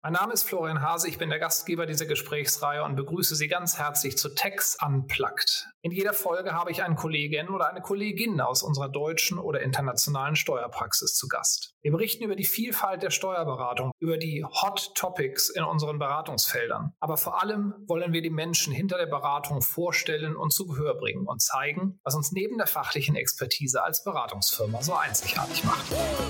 Mein Name ist Florian Hase, ich bin der Gastgeber dieser Gesprächsreihe und begrüße Sie ganz herzlich zu Tax Unplugged. In jeder Folge habe ich einen Kollegen oder eine Kollegin aus unserer deutschen oder internationalen Steuerpraxis zu Gast. Wir berichten über die Vielfalt der Steuerberatung, über die Hot Topics in unseren Beratungsfeldern. Aber vor allem wollen wir die Menschen hinter der Beratung vorstellen und zu Gehör bringen und zeigen, was uns neben der fachlichen Expertise als Beratungsfirma so einzigartig macht.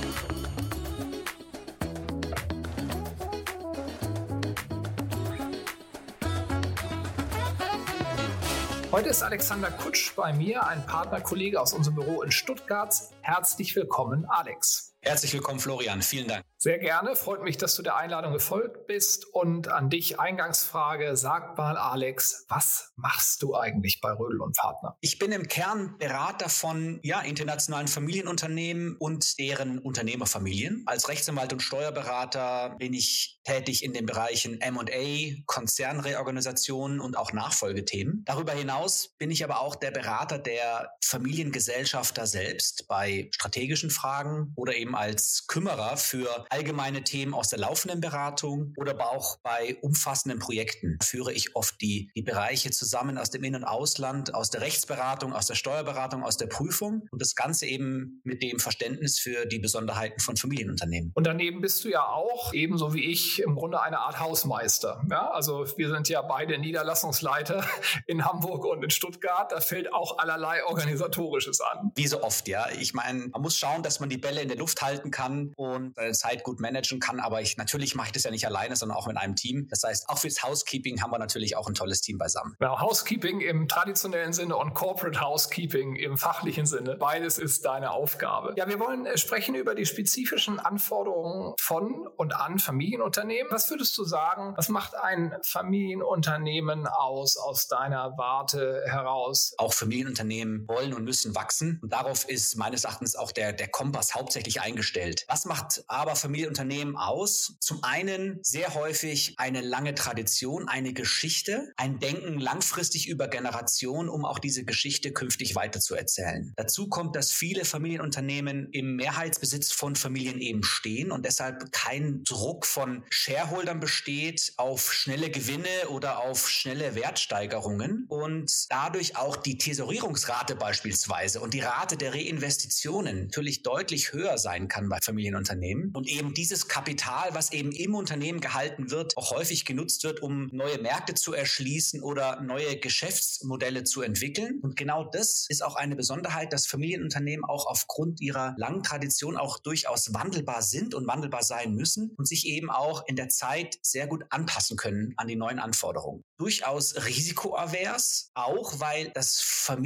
Heute ist Alexander Kutsch bei mir, ein Partnerkollege aus unserem Büro in Stuttgart. Herzlich willkommen, Alex. Herzlich willkommen, Florian. Vielen Dank. Sehr gerne. Freut mich, dass du der Einladung gefolgt bist. Und an dich Eingangsfrage. Sag mal, Alex, was machst du eigentlich bei Rödl & Partner? Ich bin im Kern Berater von internationalen Familienunternehmen und deren Unternehmerfamilien. Als Rechtsanwalt und Steuerberater bin ich tätig in den Bereichen M&A, Konzernreorganisation und auch Nachfolgethemen. Darüber hinaus bin ich aber auch der Berater der Familiengesellschafter selbst bei strategischen Fragen oder eben als Kümmerer für allgemeine Themen aus der laufenden Beratung oder aber auch bei umfassenden Projekten führe ich oft die Bereiche zusammen aus dem In- und Ausland, aus der Rechtsberatung, aus der Steuerberatung, aus der Prüfung und das Ganze eben mit dem Verständnis für die Besonderheiten von Familienunternehmen. Und daneben bist du ja auch, ebenso wie ich, im Grunde eine Art Hausmeister. Ja, also wir sind ja beide Niederlassungsleiter in Hamburg und in Stuttgart. Da fällt auch allerlei Organisatorisches an. Wie so oft, ja. Ich meine, man muss schauen, dass man die Bälle in der Luft halten kann und seine Zeit gut managen kann. Aber natürlich mache ich das ja nicht alleine, sondern auch mit einem Team. Das heißt, auch fürs Housekeeping haben wir natürlich auch ein tolles Team beisammen. Ja, Housekeeping im traditionellen Sinne und Corporate Housekeeping im fachlichen Sinne. Beides ist deine Aufgabe. Ja, wir wollen sprechen über die spezifischen Anforderungen von und an Familienunternehmen. Was würdest du sagen, was macht ein Familienunternehmen aus deiner Warte heraus? Auch Familienunternehmen wollen und müssen wachsen. Und darauf ist meines Erachtens auch der Kompass hauptsächlich eingestellt. Was macht aber Familienunternehmen aus? Zum einen sehr häufig eine lange Tradition, eine Geschichte, ein Denken langfristig über Generationen, um auch diese Geschichte künftig weiterzuerzählen. Dazu kommt, dass viele Familienunternehmen im Mehrheitsbesitz von Familien eben stehen und deshalb kein Druck von Shareholdern besteht auf schnelle Gewinne oder auf schnelle Wertsteigerungen und dadurch auch die Tesorierungsrate beispielsweise und die Rate der Reinvestitionen natürlich deutlich höher sein kann bei Familienunternehmen und eben dieses Kapital, was eben im Unternehmen gehalten wird, auch häufig genutzt wird, um neue Märkte zu erschließen oder neue Geschäftsmodelle zu entwickeln. Und genau das ist auch eine Besonderheit, dass Familienunternehmen auch aufgrund ihrer langen Tradition auch durchaus wandelbar sind und wandelbar sein müssen und sich eben auch in der Zeit sehr gut anpassen können an die neuen Anforderungen. Durchaus risikoavers, auch weil das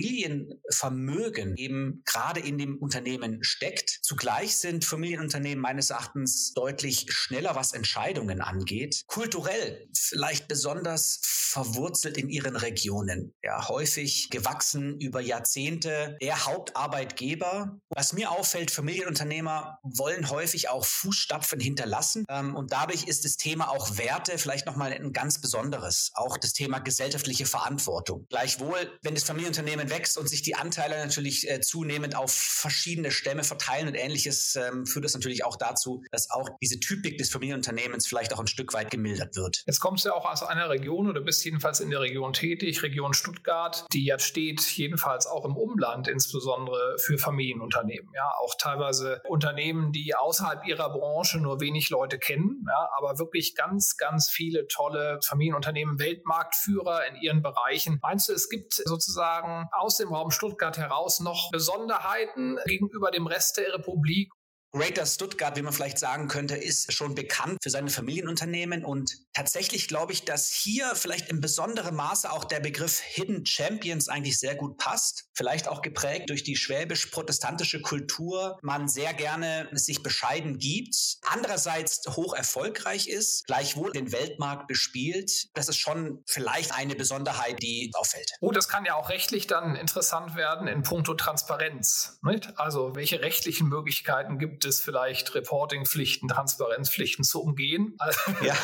Familienvermögen eben gerade in dem Unternehmen steckt. Zugleich sind Familienunternehmen meines Erachtens deutlich schneller, was Entscheidungen angeht. Kulturell vielleicht besonders verwurzelt in ihren Regionen. Ja, häufig gewachsen über Jahrzehnte. Der Hauptarbeitgeber. Was mir auffällt, Familienunternehmer wollen häufig auch Fußstapfen hinterlassen. Und dadurch ist das Thema auch Werte vielleicht nochmal ein ganz besonderes. Auch das Thema gesellschaftliche Verantwortung. Gleichwohl, wenn das Familienunternehmen wächst und sich die Anteile natürlich zunehmend auf verschiedene Stämme verteilen und Ähnliches, führt das natürlich auch dazu, dass auch diese Typik des Familienunternehmens vielleicht auch ein Stück weit gemildert wird. Jetzt kommst du ja auch aus einer Region oder bist jedenfalls in der Region tätig, Region Stuttgart, die ja steht jedenfalls auch im Umland, insbesondere für Familienunternehmen. Ja, auch teilweise Unternehmen, die außerhalb ihrer Branche nur wenig Leute kennen, ja, aber wirklich ganz, ganz viele tolle Familienunternehmen, Weltmarktführer in ihren Bereichen. Meinst du, es gibt sozusagen aus dem Raum Stuttgart heraus noch Besonderheiten gegenüber dem Rest der Republik? Greater Stuttgart, wie man vielleicht sagen könnte, ist schon bekannt für seine Familienunternehmen und tatsächlich glaube ich, dass hier vielleicht in besonderem Maße auch der Begriff Hidden Champions eigentlich sehr gut passt. Vielleicht auch geprägt durch die schwäbisch-protestantische Kultur, man sehr gerne sich bescheiden gibt, andererseits hoch erfolgreich ist, gleichwohl den Weltmarkt bespielt. Das ist schon vielleicht eine Besonderheit, die auffällt. Oh, das kann ja auch rechtlich dann interessant werden in puncto Transparenz, nicht? Also welche rechtlichen Möglichkeiten gibt gibt es vielleicht Reportingpflichten, Transparenzpflichten zu umgehen. Ja,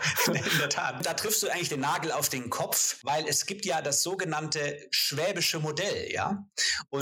in der Tat. Da triffst du eigentlich den Nagel auf den Kopf, weil es gibt ja das sogenannte schwäbische Modell, ja. Und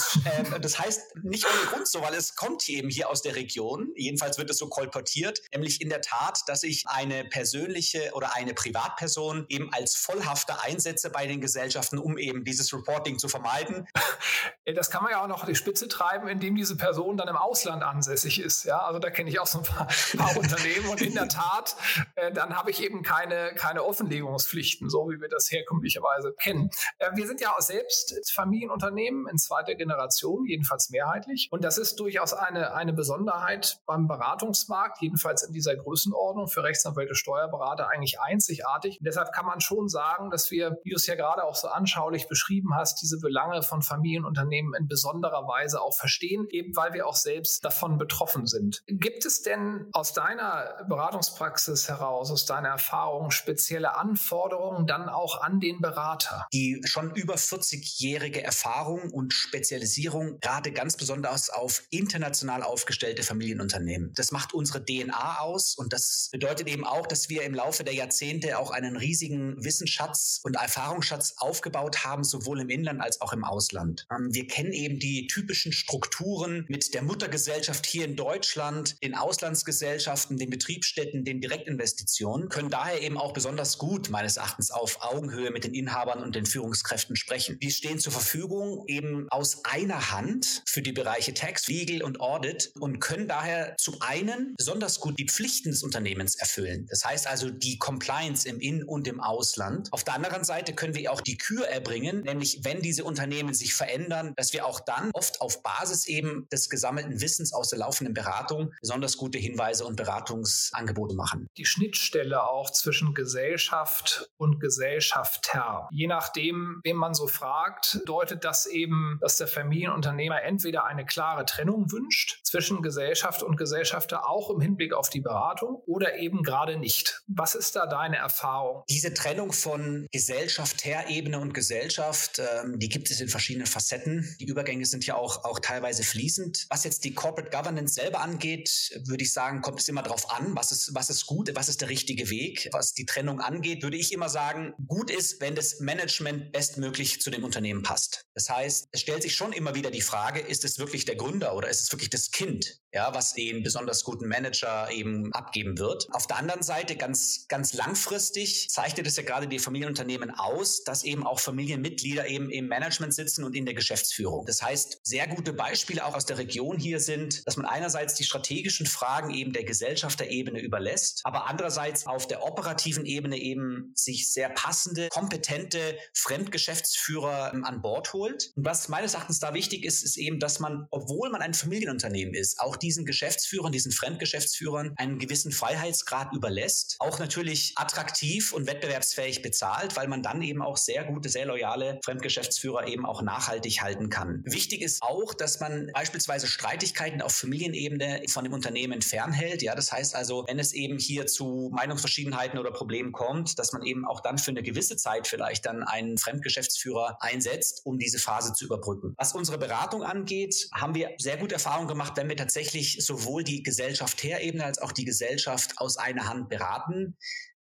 das heißt nicht ohne Grund so, weil es kommt eben hier aus der Region, jedenfalls wird es so kolportiert, nämlich in der Tat, dass ich eine persönliche oder eine Privatperson eben als Vollhafter einsetze bei den Gesellschaften, um eben dieses Reporting zu vermeiden. Das kann man ja auch noch die Spitze treiben, indem diese Person dann im Ausland ansässig ist. Ja, also da kenne ich auch so ein paar Unternehmen und in der Tat, dann habe ich eben keine Offenlegungspflichten, so wie wir das herkömmlicherweise kennen. Wir sind ja auch selbst Familienunternehmen in zweiter Generation, jedenfalls mehrheitlich. Und das ist durchaus eine Besonderheit beim Beratungsmarkt, jedenfalls in dieser Größenordnung für Rechtsanwälte, Steuerberater eigentlich einzigartig. Und deshalb kann man schon sagen, dass wir, wie du es ja gerade auch so anschaulich beschrieben hast, diese Belange von Familienunternehmen in besonderer Weise auch verstehen, eben weil wir auch selbst davon betroffen sind. Gibt es denn aus deiner Beratungspraxis heraus, aus deiner Erfahrung, spezielle Anforderungen dann auch an den Berater? Die schon über 40-jährige Erfahrung und Spezialisierung, gerade ganz besonders auf international aufgestellte Familienunternehmen. Das macht unsere DNA aus und das bedeutet eben auch, dass wir im Laufe der Jahrzehnte auch einen riesigen Wissensschatz und Erfahrungsschatz aufgebaut haben, sowohl im Inland als auch im Ausland. Wir kennen eben die typischen Strukturen mit der Muttergesellschaft hier in Deutschland, den Auslandsgesellschaften, den Betriebsstätten, den Direktinvestitionen, können daher eben auch besonders gut meines Erachtens auf Augenhöhe mit den Inhabern und den Führungskräften sprechen. Die stehen zur Verfügung eben aus einer Hand für die Bereiche Tax, Legal und Audit und können daher zum einen besonders gut die Pflichten des Unternehmens erfüllen. Das heißt also die Compliance im In- und im Ausland. Auf der anderen Seite können wir auch die Kür erbringen, nämlich wenn diese Unternehmen sich verändern, dass wir auch dann oft auf Basis eben des gesammelten Wissens aus der laufenden Beratung besonders gute Hinweise und Beratungsangebote machen. Die Schnittstelle auch zwischen Gesellschaft und Gesellschafter. Je nachdem, wen man so fragt, deutet das eben, dass der Familienunternehmer entweder eine klare Trennung wünscht zwischen Gesellschaft und Gesellschafter, auch im Hinblick auf die Beratung, oder eben gerade nicht. Was ist da deine Erfahrung? Diese Trennung von Gesellschafterebene und Gesellschaft, die gibt es in verschiedenen Facetten. Die Übergänge sind ja auch teilweise fließend. Was jetzt die Corporate Governance selber angeht, würde ich sagen, kommt es immer darauf an, was ist gut, was ist der richtige Weg. Was die Trennung angeht, würde ich immer sagen, gut ist, wenn das Management bestmöglich zu dem Unternehmen passt. Das heißt, es stellt sich schon immer wieder die Frage, ist es wirklich der Gründer oder ist es wirklich das Kind, ja, was den besonders guten Manager eben abgeben wird. Auf der anderen Seite, ganz langfristig zeichnet es ja gerade die Familienunternehmen aus, dass eben auch Familienmitglieder eben im Management sitzen und in der Geschäftsführung. Das heißt, sehr gute Beispiele auch aus der Region hier sind, dass man einerseits die strategischen Fragen eben der Gesellschafterebene überlässt, aber andererseits auf der operativen Ebene eben sich sehr passende, kompetente Fremdgeschäftsführer an Bord holt. Und was meines Erachtens da wichtig ist, ist eben, dass man, obwohl man ein Familienunternehmen ist, auch diesen Geschäftsführern, diesen Fremdgeschäftsführern einen gewissen Freiheitsgrad überlässt, auch natürlich attraktiv und wettbewerbsfähig bezahlt, weil man dann eben auch sehr gute, sehr loyale Fremdgeschäftsführer eben auch nachhaltig halten kann. Wichtig ist auch, dass man beispielsweise Streitigkeiten auf Familienebene von dem Unternehmen fernhält. Ja, das heißt also, wenn es eben hier zu Meinungsverschiedenheiten oder Problemen kommt, dass man eben auch dann für eine gewisse Zeit vielleicht dann einen Fremdgeschäftsführer einsetzt, um diese Phase zu überbrücken. Was unsere Beratung angeht, haben wir sehr gute Erfahrungen gemacht, wenn wir tatsächlich sowohl die Gesellschafterebene als auch die Gesellschaft aus einer Hand beraten.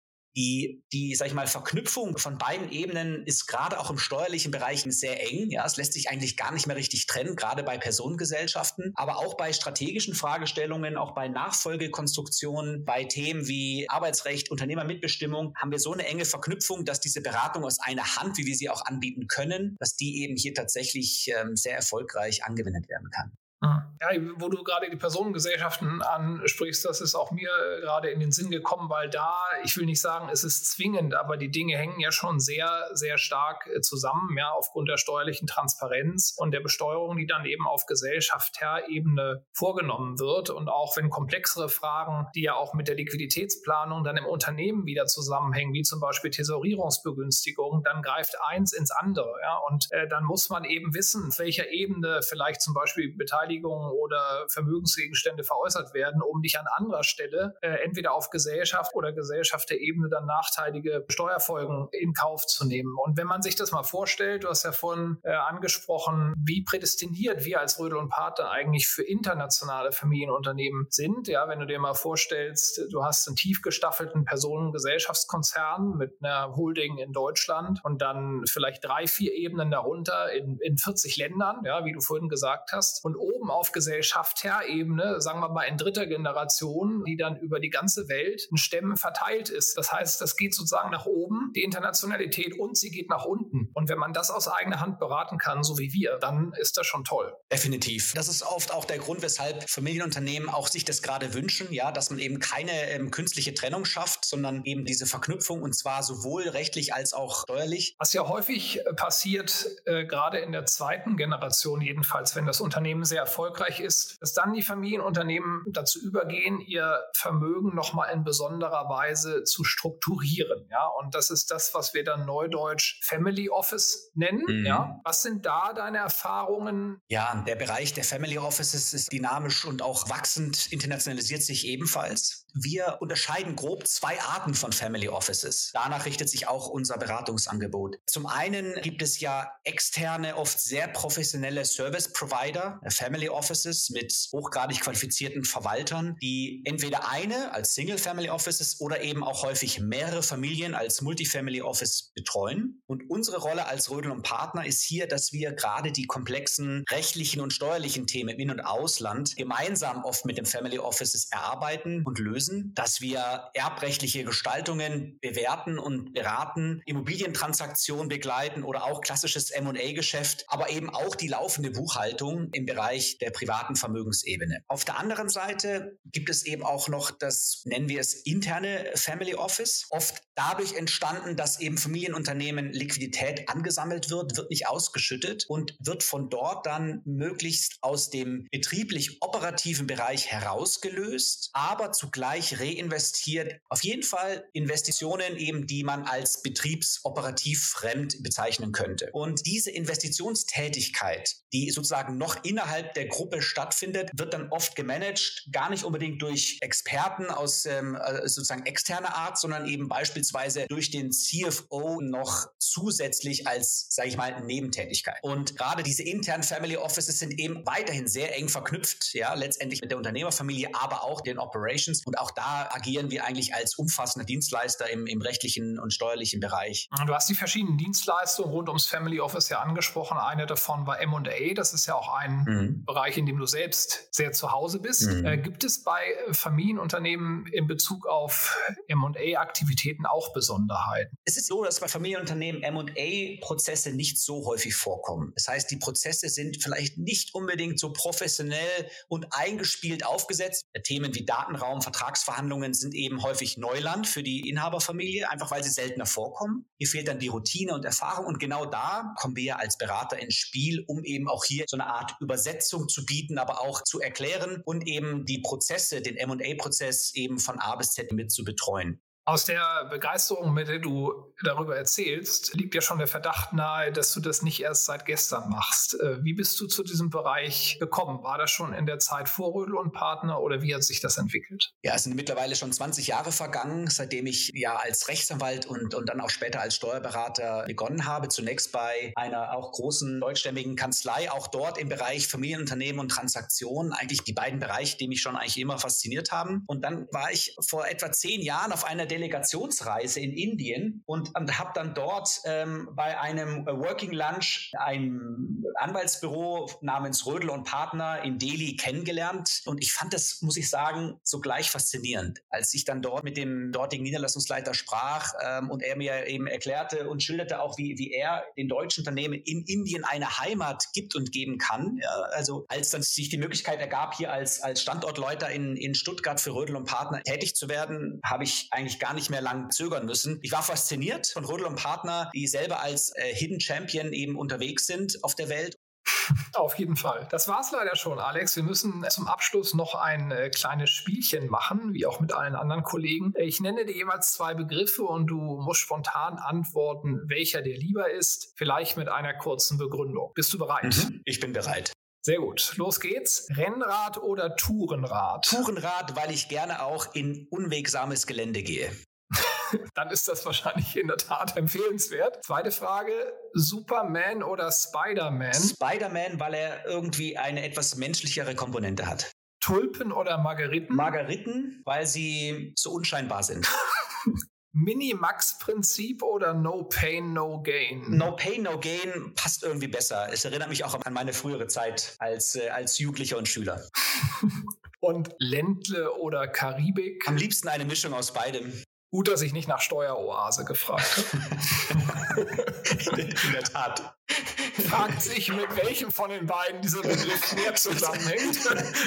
Die, sag ich mal, Verknüpfung von beiden Ebenen ist gerade auch im steuerlichen Bereich sehr eng. Ja, es lässt sich eigentlich gar nicht mehr richtig trennen, gerade bei Personengesellschaften, aber auch bei strategischen Fragestellungen, auch bei Nachfolgekonstruktionen, bei Themen wie Arbeitsrecht, Unternehmermitbestimmung haben wir so eine enge Verknüpfung, dass diese Beratung aus einer Hand, wie wir sie auch anbieten können, dass die eben hier tatsächlich sehr erfolgreich angewendet werden kann. Ja, wo du gerade die Personengesellschaften ansprichst, das ist auch mir gerade in den Sinn gekommen, weil da, ich will nicht sagen, es ist zwingend, aber die Dinge hängen ja schon sehr, sehr stark zusammen, ja, aufgrund der steuerlichen Transparenz und der Besteuerung, die dann eben auf Gesellschafterebene vorgenommen wird. Und auch wenn komplexere Fragen, die ja auch mit der Liquiditätsplanung dann im Unternehmen wieder zusammenhängen, wie zum Beispiel Tesorierungsbegünstigung, dann greift eins ins andere, ja, und dann muss man eben wissen, auf welcher Ebene vielleicht zum Beispiel Beteiligungsverhältnisse Beteiligungen oder Vermögensgegenstände veräußert werden, um nicht an anderer Stelle entweder auf Gesellschaft oder Gesellschafterebene dann nachteilige Steuerfolgen in Kauf zu nehmen. Und wenn man sich das mal vorstellt, du hast ja vorhin angesprochen, wie prädestiniert wir als Rödl & Partner eigentlich für internationale Familienunternehmen sind. Ja, wenn du dir mal vorstellst, du hast einen tief gestaffelten Personengesellschaftskonzern mit einer Holding in Deutschland und dann vielleicht 3, 4 Ebenen darunter in 40 Ländern, ja, wie du vorhin gesagt hast. Und oben auf Gesellschafterebene, sagen wir mal in dritter Generation, die dann über die ganze Welt in Stämmen verteilt ist. Das heißt, das geht sozusagen nach oben, die Internationalität, und sie geht nach unten. Und wenn man das aus eigener Hand beraten kann, so wie wir, dann ist das schon toll. Definitiv. Das ist oft auch der Grund, weshalb Familienunternehmen auch sich das gerade wünschen, ja, dass man eben keine künstliche Trennung schafft, sondern eben diese Verknüpfung, und zwar sowohl rechtlich als auch steuerlich. Was ja häufig passiert, gerade in der zweiten Generation jedenfalls, wenn das Unternehmen sehr erfolgreich ist, dass dann die Familienunternehmen dazu übergehen, ihr Vermögen nochmal in besonderer Weise zu strukturieren. Ja? Und das ist das, was wir dann neudeutsch Family Office nennen. Mhm. Ja? Was sind da deine Erfahrungen? Ja, der Bereich der Family Offices ist dynamisch und auch wachsend, internationalisiert sich ebenfalls. Wir unterscheiden grob 2 Arten von Family Offices. Danach richtet sich auch unser Beratungsangebot. Zum einen gibt es ja externe, oft sehr professionelle Service Provider, Family Offices mit hochgradig qualifizierten Verwaltern, die entweder eine als Single Family Offices oder eben auch häufig mehrere Familien als Multifamily Office betreuen. Und unsere Rolle als Rödl & Partner ist hier, dass wir gerade die komplexen rechtlichen und steuerlichen Themen im In- und Ausland gemeinsam oft mit den Family Offices erarbeiten und lösen, dass wir erbrechtliche Gestaltungen bewerten und beraten, Immobilientransaktionen begleiten oder auch klassisches M&A-Geschäft, aber eben auch die laufende Buchhaltung im Bereich der privaten Vermögensebene. Auf der anderen Seite gibt es eben auch noch das, nennen wir es, interne Family Office, oft dadurch entstanden, dass eben Familienunternehmen Liquidität angesammelt wird nicht ausgeschüttet und wird von dort dann möglichst aus dem betrieblich-operativen Bereich herausgelöst, aber zugleich reinvestiert. Auf jeden Fall Investitionen eben, die man als betriebsoperativ fremd bezeichnen könnte. Und diese Investitionstätigkeit, die sozusagen noch innerhalb der Gruppe stattfindet, wird dann oft gemanagt, gar nicht unbedingt durch Experten aus sozusagen externer Art, sondern eben beispielsweise durch den CFO noch zusätzlich als, sage ich mal, Nebentätigkeit. Und gerade diese internen Family Offices sind eben weiterhin sehr eng verknüpft, ja, letztendlich mit der Unternehmerfamilie, aber auch den Operations. Und auch da agieren wir eigentlich als umfassender Dienstleister im rechtlichen und steuerlichen Bereich. Du hast die verschiedenen Dienstleistungen rund ums Family Office ja angesprochen. Eine davon war M&A. Das ist ja auch ein Bereich, in dem du selbst sehr zu Hause bist. Gibt es bei Familienunternehmen in Bezug auf M&A-Aktivitäten auch Besonderheiten? Es ist so, dass bei Familienunternehmen M&A-Prozesse nicht so häufig vorkommen. Das heißt, die Prozesse sind vielleicht nicht unbedingt so professionell und eingespielt aufgesetzt. Themen wie Datenraum, Vertragsverhandlungen sind eben häufig Neuland für die Inhaberfamilie, einfach weil sie seltener vorkommen. Hier fehlt dann die Routine und Erfahrung und genau da kommen wir als Berater ins Spiel, um eben auch hier so eine Art Übersetzung zu bieten, aber auch zu erklären und eben die Prozesse, den M&A-Prozess eben von A bis Z mit zu betreuen. Aus der Begeisterung, mit der du darüber erzählst, liegt ja schon der Verdacht nahe, dass du das nicht erst seit gestern machst. Wie bist du zu diesem Bereich gekommen? War das schon in der Zeit vor Rödl & Partner oder wie hat sich das entwickelt? Ja, es sind mittlerweile schon 20 Jahre vergangen, seitdem ich ja als Rechtsanwalt und dann auch später als Steuerberater begonnen habe. Zunächst bei einer auch großen deutschstämmigen Kanzlei, auch dort im Bereich Familienunternehmen und Transaktionen. Eigentlich die beiden Bereiche, die mich schon eigentlich immer fasziniert haben. Und dann war ich vor etwa 10 Jahren auf einer Delegationsreise in Indien und habe dann dort bei einem Working Lunch ein Anwaltsbüro namens Rödl & Partner in Delhi kennengelernt und ich fand das, muss ich sagen, sogleich faszinierend. Als ich dann dort mit dem dortigen Niederlassungsleiter sprach und er mir eben erklärte und schilderte auch, wie er den deutschen Unternehmen in Indien eine Heimat gibt und geben kann. Ja, also als dann sich die Möglichkeit ergab, hier als Standortleiter in Stuttgart für Rödl & Partner tätig zu werden, habe ich eigentlich gar nicht mehr lang zögern müssen. Ich war fasziniert von Rödl & Partner, die selber als Hidden Champion eben unterwegs sind auf der Welt. Auf jeden Fall. Das war's leider schon, Alex. Wir müssen zum Abschluss noch ein kleines Spielchen machen, wie auch mit allen anderen Kollegen. Ich nenne dir jeweils 2 Begriffe und du musst spontan antworten, welcher dir lieber ist, vielleicht mit einer kurzen Begründung. Bist du bereit? Ich bin bereit. Sehr gut. Los geht's. Rennrad oder Tourenrad? Tourenrad, weil ich gerne auch in unwegsames Gelände gehe. Dann ist das wahrscheinlich in der Tat empfehlenswert. Zweite Frage, Superman oder Spider-Man? Spider-Man, weil er irgendwie eine etwas menschlichere Komponente hat. Tulpen oder Margeriten? Margeriten, weil sie so unscheinbar sind. Minimax-Prinzip oder No Pain, No Gain? No Pain, No Gain passt irgendwie besser. Es erinnert mich auch an meine frühere Zeit als Jugendlicher und Schüler. Und Ländle oder Karibik? Am liebsten eine Mischung aus beidem. Gut, dass ich nicht nach Steueroase gefragt habe. In der Tat. Fragt sich, mit welchem von den beiden dieser Begriff mehr zusammenhängt.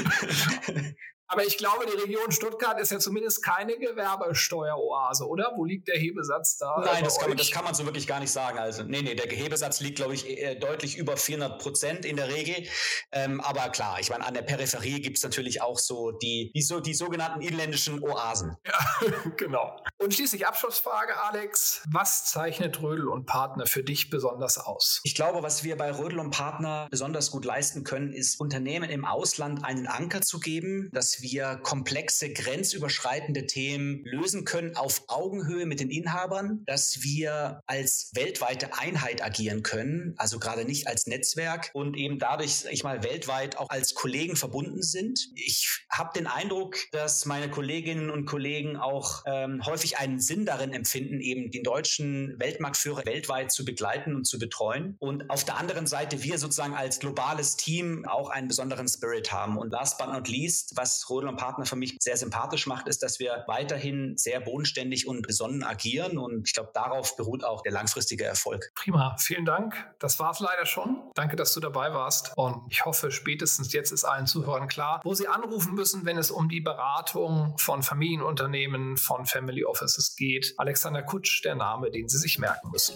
Aber ich glaube, die Region Stuttgart ist ja zumindest keine Gewerbesteueroase, oder? Wo liegt der Hebesatz da? Nein, das kann man so wirklich gar nicht sagen. Also, nee, der Hebesatz liegt, glaube ich, deutlich über 400% in der Regel. Aber klar, ich meine, an der Peripherie gibt es natürlich auch so die sogenannten inländischen Oasen. Ja, genau. Und schließlich Abschlussfrage, Alex. Was zeichnet Rödl & Partner für dich besonders aus? Ich glaube, was wir bei Rödl & Partner besonders gut leisten können, ist Unternehmen im Ausland einen Anker zu geben, dass wir komplexe, grenzüberschreitende Themen lösen können auf Augenhöhe mit den Inhabern, dass wir als weltweite Einheit agieren können, also gerade nicht als Netzwerk und eben dadurch, weltweit auch als Kollegen verbunden sind. Ich habe den Eindruck, dass meine Kolleginnen und Kollegen auch häufig einen Sinn darin empfinden, eben den deutschen Weltmarktführer weltweit zu begleiten und zu betreuen. Und auf der anderen Seite wir sozusagen als globales Team auch einen besonderen Spirit haben. Und last but not least, was Rödl & Partner für mich sehr sympathisch macht, ist, dass wir weiterhin sehr bodenständig und besonnen agieren. Und ich glaube, darauf beruht auch der langfristige Erfolg. Prima, vielen Dank. Das war's leider schon. Danke, dass du dabei warst. Und ich hoffe, spätestens jetzt ist allen Zuhörern klar, wo sie anrufen müssen, wenn es um die Beratung von Familienunternehmen, von Family Offices geht. Alexander Kutsch, der Name, den Sie sich merken müssen.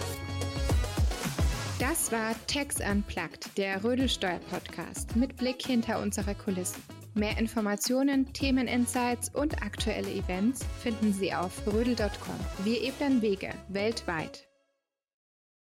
Das war Tax Unplugged, der Rödl Steuer-Podcast mit Blick hinter unsere Kulissen. Mehr Informationen, Themeninsights und aktuelle Events finden Sie auf rödl.com. Wir ebnen Wege weltweit.